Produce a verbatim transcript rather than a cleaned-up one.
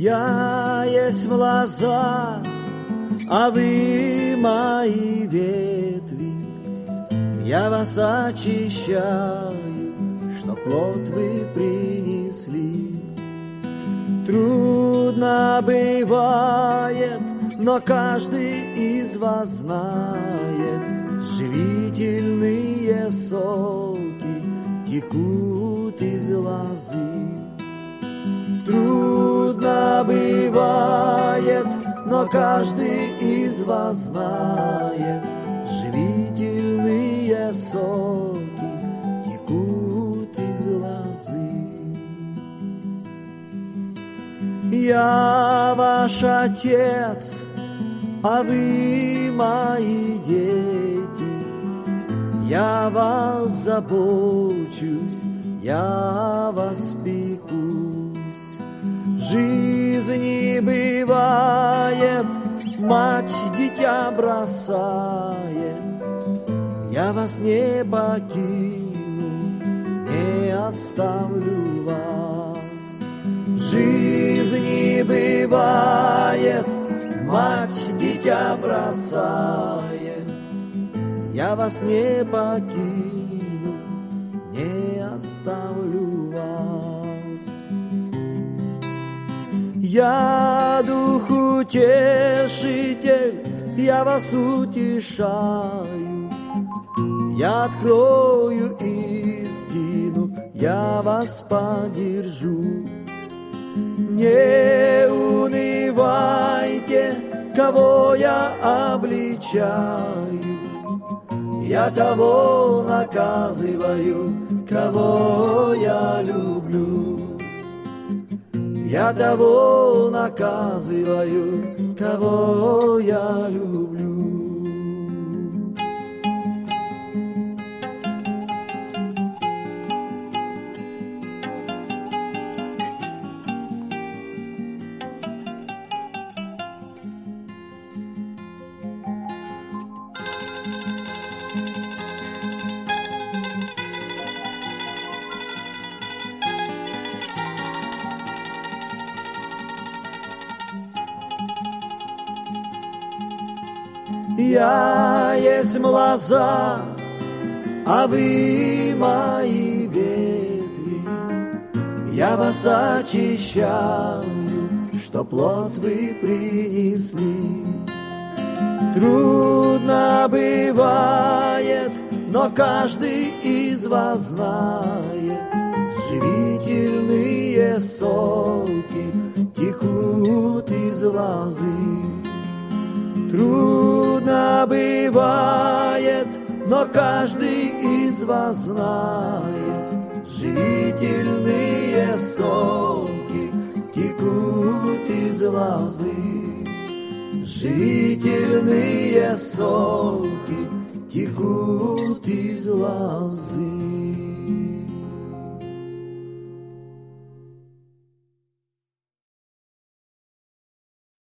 Я есть лоза, а вы мои ветви. Я вас очищаю, что плод вы принесли. Трудно бывает, но каждый из вас знает, живительные соки текут из лозы. Трудно бывает, но каждый из вас знает, живительные соки текут из лозы. Я ваш отец, а вы мои дети. Я вас забочусь, я вас пекусь. В жизни бывает, мать дитя бросает. Я вас не покину, не оставлю вас. В жизни бывает, мать дитя бросает. Я вас не покину, не оставлю вас. Я дух утешитель, я вас утешаю. Я открою истину, я вас поддержу. Не унывайте, кого я обличаю. Я того наказываю, кого я люблю. Я того наказываю, кого я люблю. Я есть лоза, а вы мои ветви. Я вас очищаю, что плод вы принесли. Трудно бывает, но каждый из вас знает, живительные соки текут из лозы. Трудно бывает, но каждый из вас знает, живительные соки текут из лозы. Живительные соки текут из лозы.